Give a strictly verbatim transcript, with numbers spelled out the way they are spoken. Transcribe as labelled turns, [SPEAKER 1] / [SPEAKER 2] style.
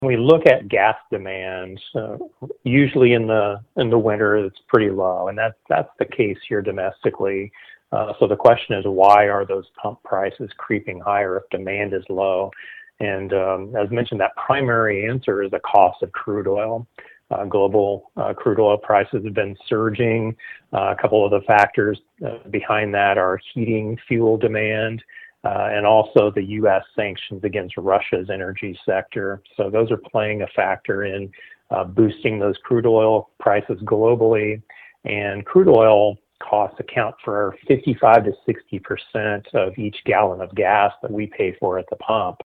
[SPEAKER 1] When we look at gas demand, uh, usually in the in the winter, it's pretty low, and that's that's the case here domestically. Uh, so the question is, why are those pump prices creeping higher if demand is low? And um, as mentioned, that primary answer is the cost of crude oil. Uh, global uh, crude oil prices have been surging. Uh, a couple of the factors uh, behind that are heating fuel demand, uh, and also the U S sanctions against Russia's energy sector. So those are playing a factor in uh, boosting those crude oil prices globally. And crude oil costs account for fifty-five to sixty percent of each gallon of gas that we pay for at the pump.